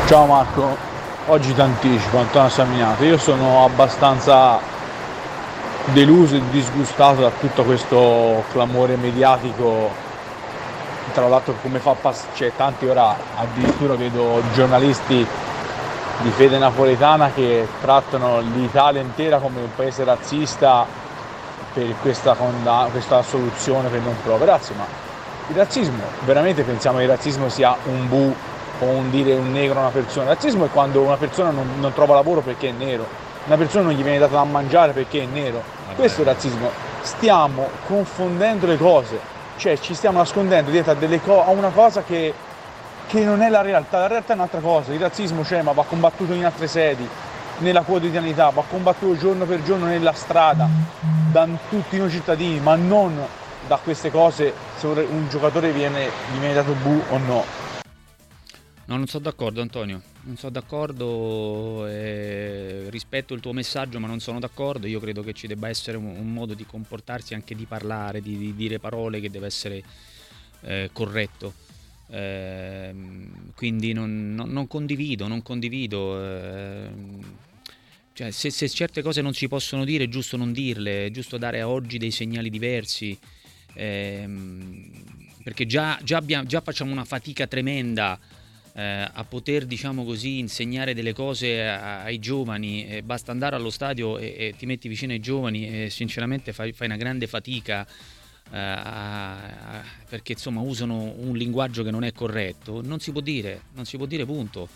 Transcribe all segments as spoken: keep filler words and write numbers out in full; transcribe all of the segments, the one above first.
Ciao Marco, oggi ti anticipo, Antonio Saminato. Io sono abbastanza deluso e disgustato da tutto questo clamore mediatico. Tra l'altro come fa pass- c'è tanti ora, addirittura vedo giornalisti di fede napoletana che trattano l'Italia intera come un paese razzista per questa, conda- questa soluzione per non pro. Ragazzi, ma il razzismo, veramente pensiamo che il razzismo sia un bu o un dire un negro a una persona? Il razzismo è quando una persona non, non trova lavoro perché è nero, una persona non gli viene data da mangiare perché è nero. Questo è il razzismo. Stiamo confondendo le cose, cioè ci stiamo nascondendo dietro a, delle co- a una cosa che, che non è la realtà. La realtà è un'altra cosa. Il razzismo c'è, ma va combattuto in altre sedi, nella quotidianità, va combattuto giorno per giorno nella strada, da tutti noi cittadini, ma non da queste cose se un giocatore viene, gli viene dato bu o no. No, non sono d'accordo, Antonio, non sono d'accordo, eh, rispetto il tuo messaggio, ma non sono d'accordo. Io credo che ci debba essere un, un modo di comportarsi, anche di parlare, di, di dire parole, che deve essere eh, corretto. Eh, quindi non, non, non condivido, non condivido. Eh, cioè, se, se certe cose non si possono dire, è giusto non dirle, è giusto dare a oggi dei segnali diversi. Eh, perché già, già, abbiamo, già facciamo una fatica tremenda Eh, a poter, diciamo così, insegnare delle cose a, ai giovani. Eh, basta andare allo stadio e, e ti metti vicino ai giovani e sinceramente fai, fai una grande fatica eh, a, a, perché insomma usano un linguaggio che non è corretto. Non si può dire, non si può dire, punto.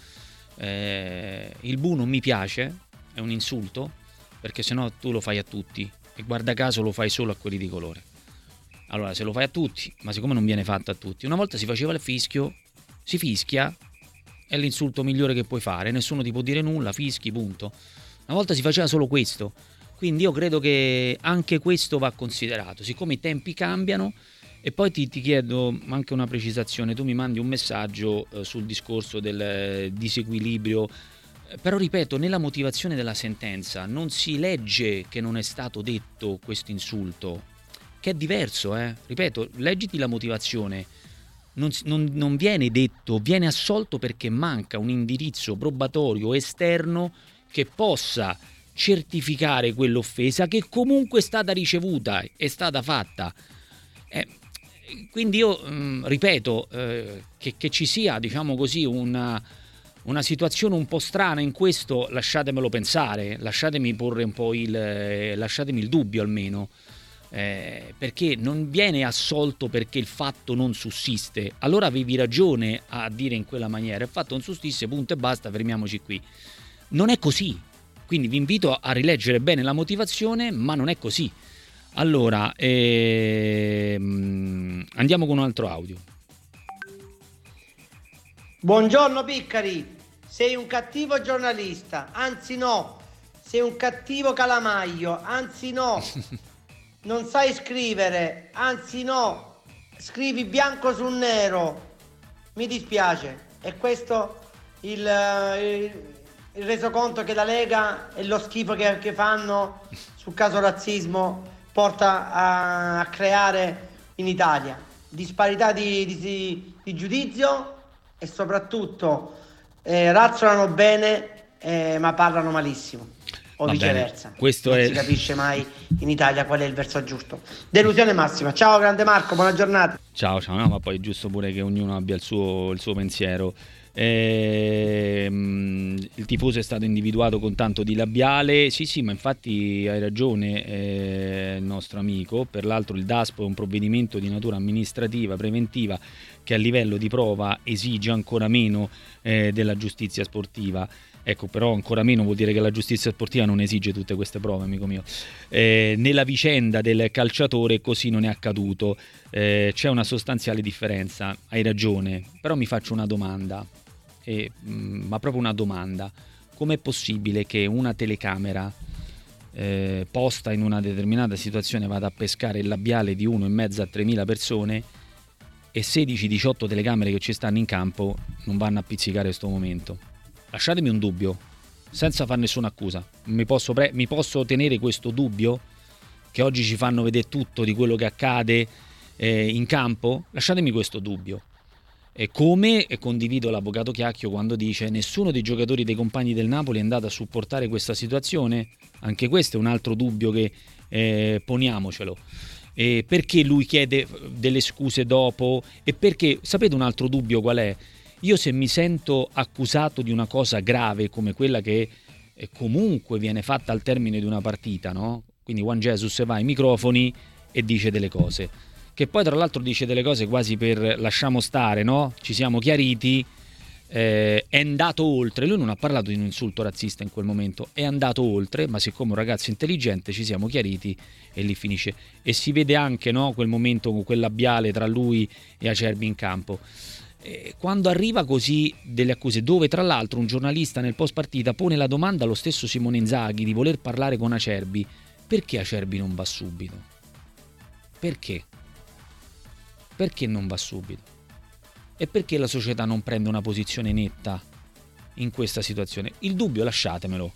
Eh, il bu non mi piace, è un insulto, perché sennò tu lo fai a tutti e guarda caso lo fai solo a quelli di colore. Allora, se lo fai a tutti, ma siccome non viene fatto a tutti, una volta si faceva il fischio, si fischia, è l'insulto migliore che puoi fare, nessuno ti può dire nulla, fischi, punto. Una volta si faceva solo questo, quindi io credo che anche questo va considerato, siccome i tempi cambiano. E poi ti, ti chiedo anche una precisazione, tu mi mandi un messaggio eh, sul discorso del eh, disequilibrio, eh, però ripeto, nella motivazione della sentenza non si legge che non è stato detto questo insulto, che è diverso, eh? Ripeto, leggiti la motivazione. Non, non, non viene detto, viene assolto perché manca un indirizzo probatorio esterno che possa certificare quell'offesa che comunque è stata ricevuta, è stata fatta. Eh, quindi io mh, ripeto eh, che, che ci sia, diciamo così, una, una situazione un po' strana in questo, lasciatemelo pensare, lasciatemi porre un po' il, eh, lasciatemi il dubbio almeno. Eh, perché non viene assolto perché il fatto non sussiste. Allora avevi ragione a dire in quella maniera, il fatto non sussiste, punto e basta, fermiamoci qui. Non è così, quindi vi invito a rileggere bene la motivazione, ma non è così. Allora ehm, andiamo con un altro audio. Buongiorno Piccari, sei un cattivo giornalista, anzi no, sei un cattivo calamaio, anzi no. Non sai scrivere, anzi no, scrivi bianco su nero, mi dispiace. E questo il, il, il resoconto che la Lega e lo schifo che, che fanno sul caso razzismo porta a, a creare in Italia. Disparità di, di, di giudizio e soprattutto eh, razzolano bene eh, ma parlano malissimo. O Va viceversa, bene, questo non è... si capisce mai in Italia qual è il verso giusto. Delusione massima. Ciao grande Marco, buona giornata. Ciao, ciao, no, ma poi è giusto pure che ognuno abbia il suo, il suo pensiero. Ehm, il tifoso è stato individuato con tanto di labiale. Sì, sì, ma infatti hai ragione, eh, il nostro amico. Per l'altro il DASPO è un provvedimento di natura amministrativa, preventiva, che a livello di prova esige ancora meno eh, della giustizia sportiva. Ecco, però ancora meno vuol dire che la giustizia sportiva non esige tutte queste prove, amico mio. Eh, nella vicenda del calciatore così non è accaduto, eh, c'è una sostanziale differenza, hai ragione, però mi faccio una domanda, eh, mh, ma proprio una domanda. Com'è possibile che una telecamera eh, posta in una determinata situazione vada a pescare il labiale di uno in mezzo a tremila persone e sedici diciotto telecamere che ci stanno in campo non vanno a pizzicare questo momento? Lasciatemi un dubbio, senza fare nessuna accusa. Mi posso, pre- mi posso tenere questo dubbio? Che oggi ci fanno vedere tutto di quello che accade eh, in campo? Lasciatemi questo dubbio. E come e condivido l'avvocato Chiacchio quando dice nessuno dei giocatori dei compagni del Napoli è andato a supportare questa situazione. Anche questo è un altro dubbio che eh, poniamocelo. E perché lui chiede delle scuse dopo? E perché, sapete un altro dubbio qual è? Io se mi sento accusato di una cosa grave come quella che eh, comunque viene fatta al termine di una partita, no? Quindi Juan Jesus va ai microfoni e dice delle cose, che poi tra l'altro dice delle cose quasi per lasciamo stare, no? Ci siamo chiariti, eh, è andato oltre, lui non ha parlato di un insulto razzista in quel momento, è andato oltre, ma siccome un ragazzo intelligente ci siamo chiariti e lì finisce. E si vede anche, no, quel momento con quel labiale tra lui e Acerbi in campo. E quando arriva così delle accuse, dove tra l'altro un giornalista nel post partita pone la domanda allo stesso Simone Inzaghi di voler parlare con Acerbi, perché Acerbi non va subito? Perché? Perché non va subito? E perché la società non prende una posizione netta in questa situazione? Il dubbio lasciatemelo.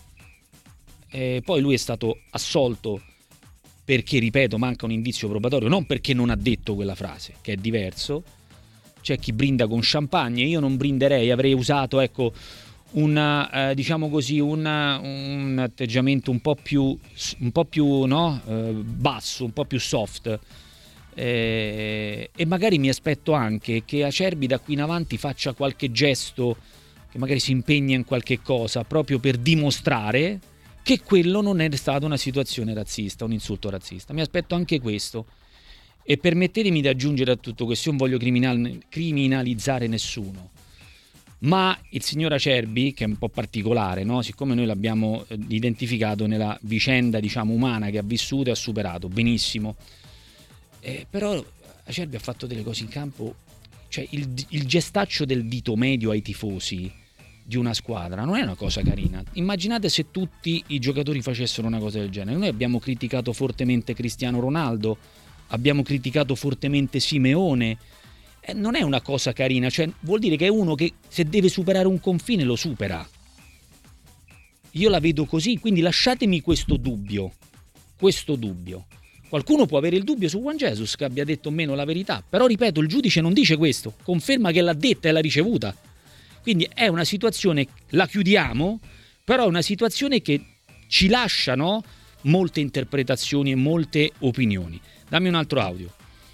E poi lui è stato assolto perché, ripeto, manca un indizio probatorio, non perché non ha detto quella frase, che è diverso. C'è chi brinda con champagne, io non brinderei, avrei usato, ecco, una, eh, diciamo così, una, un atteggiamento un po' più, un po' più no? eh, basso, un po' più soft. Eh, e magari mi aspetto anche che Acerbi da qui in avanti faccia qualche gesto, che magari si impegna in qualche cosa proprio per dimostrare che quello non è stata una situazione razzista, un insulto razzista. Mi aspetto anche questo. E permettetemi di aggiungere a tutto questo, io non voglio criminal- criminalizzare nessuno, ma il signor Acerbi, che è un po' particolare, no? Siccome noi l'abbiamo eh, identificato nella vicenda, diciamo, umana che ha vissuto e ha superato benissimo, eh, però Acerbi ha fatto delle cose in campo, cioè il, il gestaccio del dito medio ai tifosi di una squadra non è una cosa carina. Immaginate se tutti i giocatori facessero una cosa del genere. Noi abbiamo criticato fortemente Cristiano Ronaldo, abbiamo criticato fortemente Simeone, eh, non è una cosa carina, cioè vuol dire che è uno che se deve superare un confine lo supera. Io la vedo così, quindi lasciatemi questo dubbio, questo dubbio. Qualcuno può avere il dubbio su Juan Jesus che abbia detto meno la verità, però ripeto, il giudice non dice questo, conferma che l'ha detta e l'ha ricevuta. Quindi è una situazione, la chiudiamo, però è una situazione che ci lascia, no, molte interpretazioni e molte opinioni. Dammi un altro audio.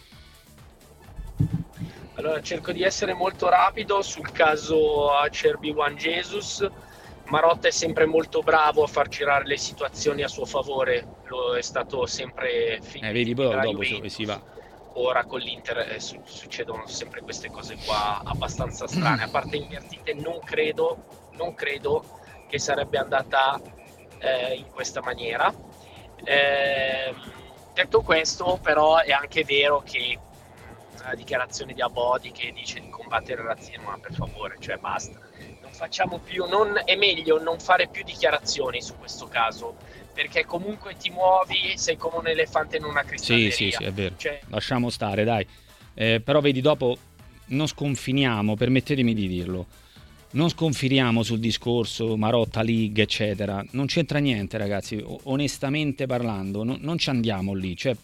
Allora, cerco di essere molto rapido sul caso Acerbi Juan Jesus. Marotta è sempre molto bravo a far girare le situazioni a suo favore, lo è stato sempre fin eh, vedi, poi dopo Juventus. si va. Ora con l'Inter eh, su- succedono sempre queste cose qua abbastanza strane, a parte invertite non credo, non credo che sarebbe andata eh, in questa maniera. Eh, detto questo, però è anche vero che la dichiarazione di Abodi che dice di combattere il razzismo, ma per favore, cioè basta, non facciamo più, non, è meglio non fare più dichiarazioni su questo caso, perché comunque ti muovi, sei come un elefante in una cristalleria. Sì, sì, sì, è vero. Cioè... Lasciamo stare, dai. Eh, però vedi, dopo non sconfiniamo, permettetemi di dirlo, non sconfiniamo sul discorso Marotta, League, eccetera. Non c'entra niente, ragazzi, onestamente parlando, no, non ci andiamo lì. Cioè,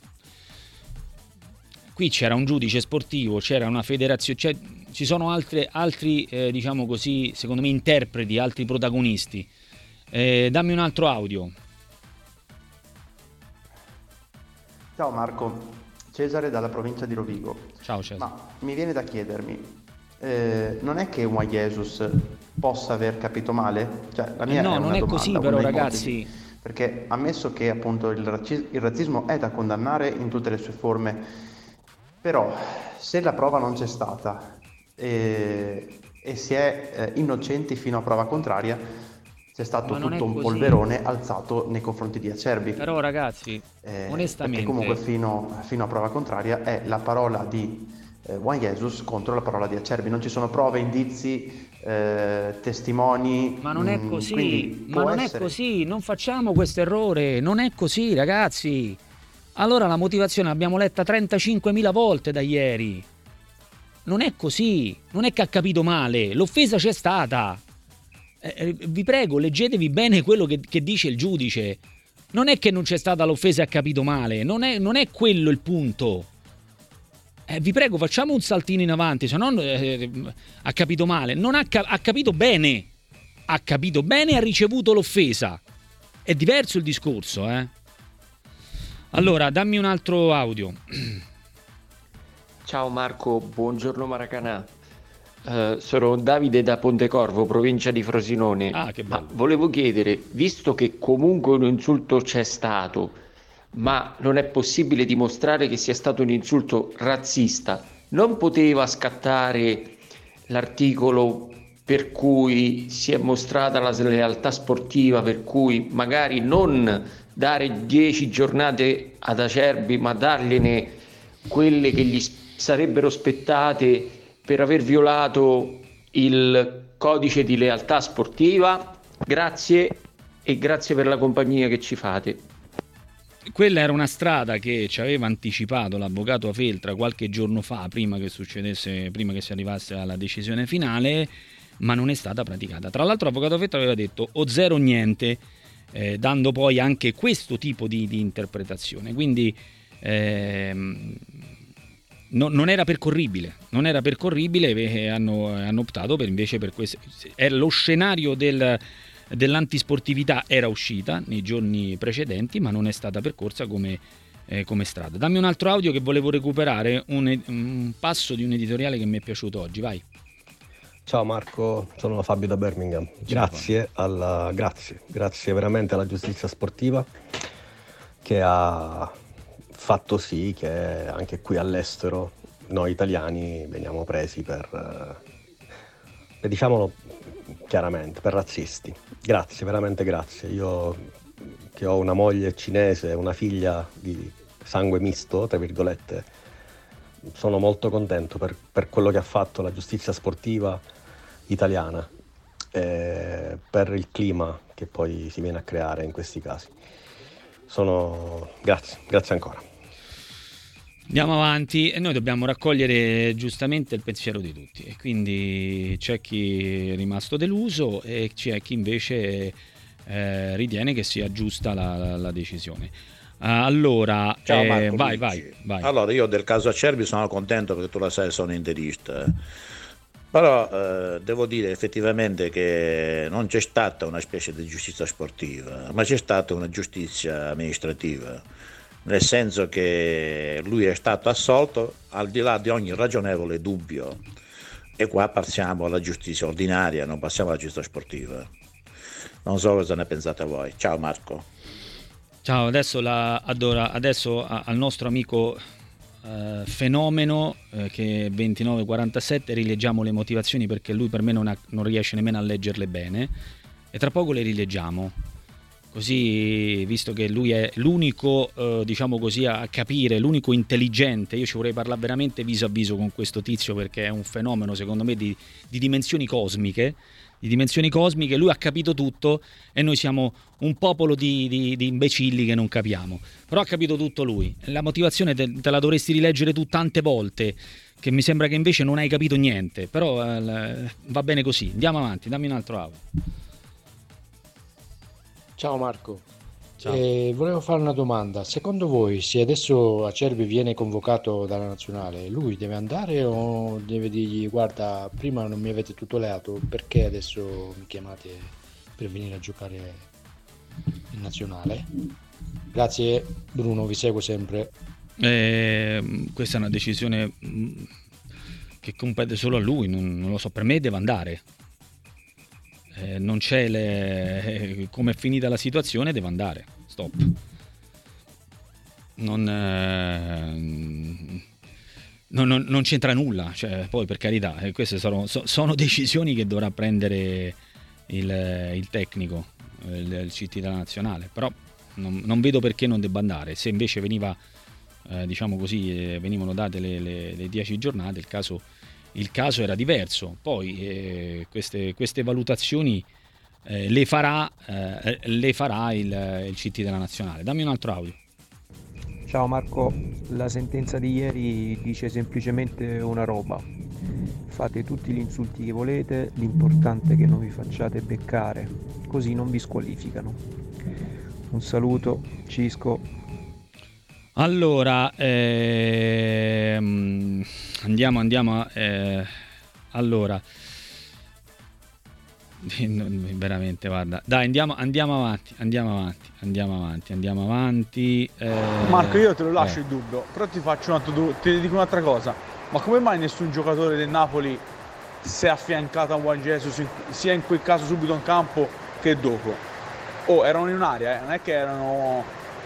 qui c'era un giudice sportivo, c'era una federazione, cioè, ci sono altre, altri, eh, diciamo così, secondo me interpreti, altri protagonisti. Eh, dammi un altro audio. Ciao Marco, Cesare dalla provincia di Rovigo. Ciao Cesare. Ma mi viene da chiedermi, eh, non è che Juan Jesus possa aver capito male? Cioè, la mia Eh no, è una non è domanda, così una però, ipotesi. ragazzi. Perché ammesso che appunto il, razzi- il razzismo è da condannare in tutte le sue forme, però se la prova non c'è stata e, e si è eh, innocenti fino a prova contraria, c'è stato Ma non è tutto un così. polverone alzato nei confronti di Acerbi. Però ragazzi, Eh, onestamente, perché comunque fino, fino a prova contraria è la parola di eh, Juan Jesus contro la parola di Acerbi, non ci sono prove, indizi, eh, testimoni. ma non è mh, così, quindi ma può non essere... è così, non facciamo questo errore, non è così, ragazzi. Allora la motivazione l'abbiamo letta trentacinquemila volte da ieri. Non è così, non è che ha capito male, l'offesa c'è stata. Eh, vi prego, leggetevi bene quello che, che dice il giudice. Non è che non c'è stata l'offesa e ha capito male, non è, non è quello il punto. Eh, vi prego, facciamo un saltino in avanti, se no eh, ha capito male. Non ha, ha capito bene. Ha capito bene e ha ricevuto l'offesa. È diverso il discorso, eh. Allora, dammi un altro audio. Ciao Marco, buongiorno Maracanà. Uh, sono Davide da Pontecorvo, provincia di Frosinone. Ah, che bello. Ma volevo chiedere, visto che comunque un insulto c'è stato, ma non è possibile dimostrare che sia stato un insulto razzista, non poteva scattare l'articolo per cui si è mostrata la slealtà sportiva, per cui magari non dare dieci giornate ad Acerbi, ma dargliene quelle che gli sarebbero spettate per aver violato il codice di lealtà sportiva? Grazie e grazie per la compagnia che ci fate. Quella era una strada che ci aveva anticipato l'avvocato Feltra qualche giorno fa, prima che succedesse, prima che si arrivasse alla decisione finale, ma non è stata praticata. Tra l'altro l'avvocato Feltra aveva detto o zero o niente, eh, dando poi anche questo tipo di, di interpretazione. Quindi ehm, no, non era percorribile, non era percorribile e hanno, hanno optato per invece per questo. Era lo scenario del, dell'antisportività era uscita nei giorni precedenti, ma non è stata percorsa come, eh, come strada. Dammi un altro audio che volevo recuperare, un, un passo di un editoriale che mi è piaciuto oggi, vai. Ciao Marco, sono Fabio da Birmingham. Grazie, alla, grazie, grazie veramente alla giustizia sportiva che ha fatto sì che anche qui all'estero noi italiani veniamo presi per, eh, diciamolo chiaramente, per razzisti. Grazie, veramente grazie. Io che ho una moglie cinese e una figlia di sangue misto, tra virgolette, sono molto contento per, per quello che ha fatto la giustizia sportiva italiana, eh, per il clima che poi si viene a creare in questi casi. Sono grazie, grazie ancora. Andiamo avanti e noi dobbiamo raccogliere giustamente il pensiero di tutti, e quindi c'è chi è rimasto deluso e c'è chi invece eh, ritiene che sia giusta la, la, la decisione. Allora, Ciao eh, Marco, vai, vai, vai. Allora, io del caso Acerbi sono contento perché tu la sai, sono interista. Però eh, devo dire effettivamente che non c'è stata una specie di giustizia sportiva, ma c'è stata una giustizia amministrativa, nel senso che lui è stato assolto al di là di ogni ragionevole dubbio, e qua passiamo alla giustizia ordinaria, non passiamo alla giustizia sportiva. Non so cosa ne pensate voi. Ciao Marco. Ciao, adesso, la, adora, adesso a, al nostro amico eh, Fenomeno eh, che è ventinove quarantasette rileggiamo le motivazioni, perché lui per me non, ha, non riesce nemmeno a leggerle bene, e tra poco le rileggiamo, così, visto che lui è l'unico eh, diciamo così a capire, l'unico intelligente. Io ci vorrei parlare veramente viso a viso con questo tizio, perché è un fenomeno secondo me di, di dimensioni cosmiche di dimensioni cosmiche. Lui ha capito tutto e noi siamo un popolo di, di, di imbecilli che non capiamo, però ha capito tutto lui. La motivazione te, te la dovresti rileggere tu tante volte, che mi sembra che invece non hai capito niente, però eh, va bene così. Andiamo avanti, dammi un altro audio. Ciao Marco. Ciao. Eh, volevo fare una domanda. Secondo voi, se adesso Acerbi viene convocato dalla nazionale, lui deve andare o deve dirgli guarda, prima non mi avete tutelato, perché adesso mi chiamate per venire a giocare in nazionale? Grazie Bruno, vi seguo sempre. Eh, questa è una decisione che compete solo a lui, non, non lo so, per me deve andare. Eh, non c'è le... come è finita la situazione, deve andare, stop. Non, eh... non, non, non c'entra nulla, cioè, poi per carità, eh, queste sono, so, sono decisioni che dovrà prendere il, il tecnico, il, il C T della nazionale, però non, non vedo perché non debba andare. Se invece veniva eh, diciamo così, eh, venivano date le, le, le dieci giornate, il caso il caso era diverso. Poi eh, queste, queste valutazioni eh, le farà, eh, le farà il, il C T della nazionale. Dammi un altro audio. Ciao Marco, la sentenza di ieri dice semplicemente una roba: fate tutti gli insulti che volete, l'importante è che non vi facciate beccare, così non vi squalificano. Un saluto, Cisco. Allora, ehm, andiamo, andiamo, eh, allora, veramente, guarda, dai, andiamo, andiamo avanti, andiamo avanti, andiamo avanti, andiamo avanti. Eh, Marco, io te lo lascio eh. il dubbio, però ti faccio un altro, ti dico un'altra cosa. Ma come mai nessun giocatore del Napoli si è affiancato a Juan Jesus, sia in quel caso subito in campo che dopo? Oh, erano in un'area, eh? Non è che erano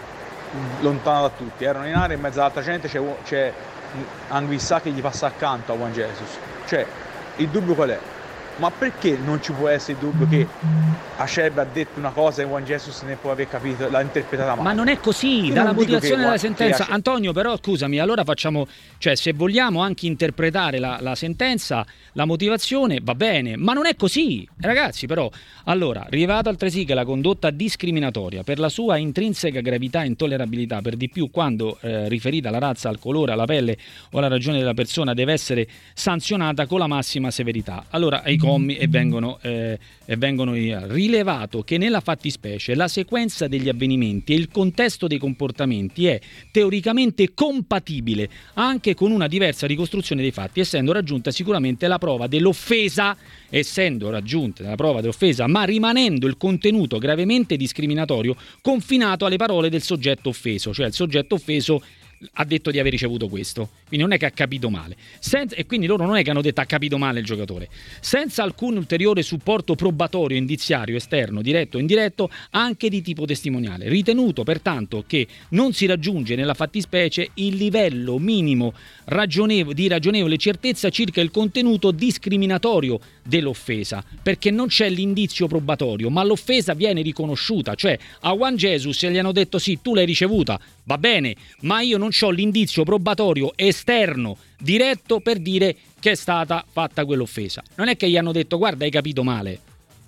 lontano da tutti, erano in area, in mezzo all'altra gente c'è, c'è Anguissà che gli passa accanto a Juan Jesus. Cioè, il dubbio qual è? Ma perché non ci può essere il dubbio che Acerbi ha detto una cosa e Juan Jesus ne può aver capito, l'ha interpretata male? Ma non è così, Io dalla non dico motivazione che- della che sentenza. Acerbi- Antonio, però scusami, allora facciamo, cioè se vogliamo anche interpretare la, la sentenza, la motivazione va bene, ma non è così, ragazzi. Però, allora, rilevato altresì che la condotta discriminatoria per la sua intrinseca gravità e intollerabilità, per di più quando eh, riferita alla razza, al colore, alla pelle o alla ragione della persona, deve essere sanzionata con la massima severità. Allora, ai commi e vengono eh, e vengono rilevato che nella fattispecie la sequenza degli avvenimenti e il contesto dei comportamenti è teoricamente compatibile anche con una diversa ricostruzione dei fatti, essendo raggiunta sicuramente la prova dell'offesa, essendo raggiunta la prova dell'offesa, ma rimanendo il contenuto gravemente discriminatorio confinato alle parole del soggetto offeso, cioè il soggetto offeso ha detto di aver ricevuto questo, quindi non è che ha capito male. Senza, e quindi loro non è che hanno detto ha capito male il giocatore. Senza alcun ulteriore supporto probatorio, indiziario, esterno, diretto o indiretto, anche di tipo testimoniale. Ritenuto pertanto che non si raggiunge nella fattispecie il livello minimo ragionevole, di ragionevole certezza circa il contenuto discriminatorio dell'offesa, perché non c'è l'indizio probatorio, ma l'offesa viene riconosciuta, cioè a Juan Jesus gli hanno detto sì, tu l'hai ricevuta, va bene, ma io non c'ho l'indizio probatorio esterno diretto per dire che è stata fatta quell'offesa. Non è che gli hanno detto guarda hai capito male,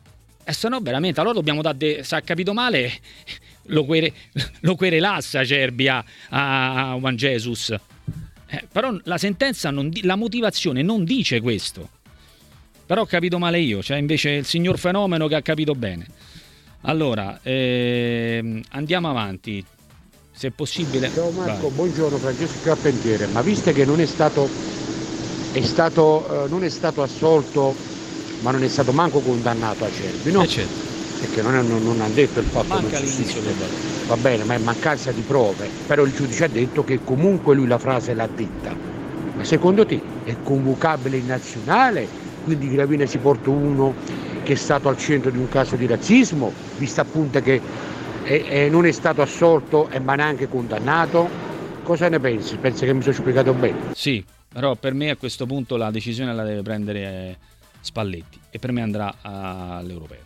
e se no veramente allora dobbiamo dare de- se ha capito male lo, quere- lo querelassa Acerbi a, a Juan Jesus. Eh, però la sentenza non di- la motivazione non dice questo, però ho capito male io, cioè invece il signor Fenomeno che ha capito bene. Allora ehm, andiamo avanti se possibile. Ciao Marco, Vai. buongiorno, Francesco Carpentiere. Ma visto che non è stato, è stato eh, non è stato assolto, ma non è stato manco condannato Acerbi, no? Eh, certo. Perché non, è, non, non ha detto il fatto Manca non l'inizio sussiste. del Va bene, ma è mancanza di prove. Però il giudice ha detto che comunque lui la frase l'ha detta. Ma secondo te è convocabile in nazionale? Quindi Gravina si porta uno che è stato al centro di un caso di razzismo, visto appunto che e, e non è stato assolto e ma neanche condannato? Cosa ne pensi? Pensi che mi sono spiegato bene? Sì, però per me a questo punto la decisione la deve prendere eh, Spalletti e per me andrà all'Europeo.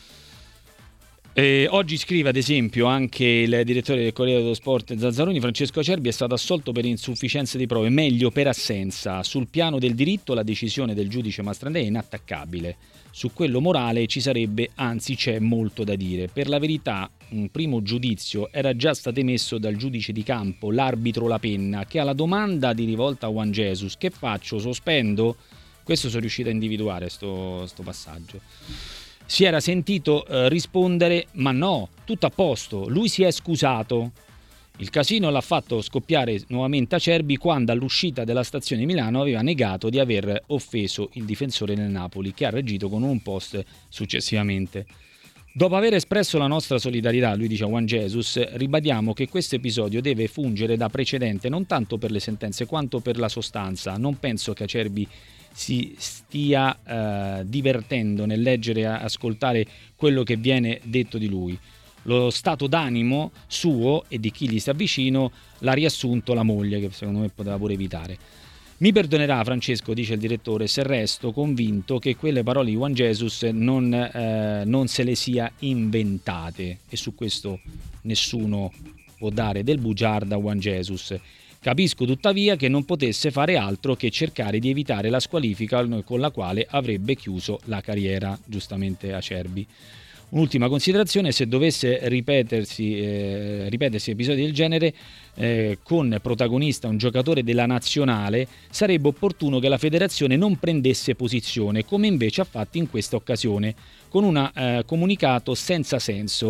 E oggi scrive ad esempio anche il direttore del Corriere dello Sport Zazzaroni: Francesco Acerbi è stato assolto per insufficienza di prove, meglio per assenza. Sul piano del diritto la decisione del giudice Mastrandei è inattaccabile, su quello morale ci sarebbe, anzi c'è molto da dire. Per la verità un primo giudizio era già stato emesso dal giudice di campo, l'arbitro La Penna, che alla domanda di rivolta a Juan Jesus che faccio, sospendo, questo sono riuscito a individuare sto, sto passaggio, si era sentito eh, rispondere ma no, tutto a posto, lui si è scusato. Il casino l'ha fatto scoppiare nuovamente Acerbi quando all'uscita della stazione di Milano aveva negato di aver offeso il difensore del Napoli, che ha reagito con un post successivamente. Dopo aver espresso la nostra solidarietà, lui dice a Juan Jesus, ribadiamo che questo episodio deve fungere da precedente non tanto per le sentenze quanto per la sostanza. Non penso che Acerbi si stia eh, divertendo nel leggere e ascoltare quello che viene detto di lui. Lo stato d'animo suo e di chi gli sta vicino l'ha riassunto la moglie, che secondo me poteva pure evitare. Mi perdonerà Francesco, dice il direttore, se resto convinto che quelle parole di Juan Jesus non, eh, non se le sia inventate, e su questo nessuno può dare del bugiardo a Juan Jesus. Capisco tuttavia che non potesse fare altro che cercare di evitare la squalifica con la quale avrebbe chiuso la carriera, giustamente Acerbi. Un'ultima considerazione: se dovesse ripetersi, eh, ripetersi episodi del genere eh, con protagonista un giocatore della nazionale, sarebbe opportuno che la federazione non prendesse posizione, come invece ha fatto in questa occasione, con un eh, comunicato senza senso,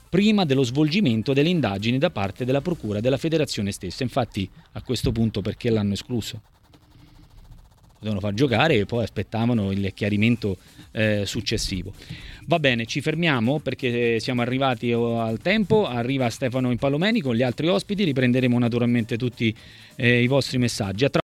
prima dello svolgimento delle indagini da parte della procura della federazione stessa. Infatti a questo punto perché l'hanno escluso? Potevano far giocare e poi aspettavano il chiarimento eh, successivo. Va bene, ci fermiamo perché siamo arrivati al tempo. Arriva Stefano Impallomeni con gli altri ospiti, riprenderemo naturalmente tutti eh, i vostri messaggi. A tra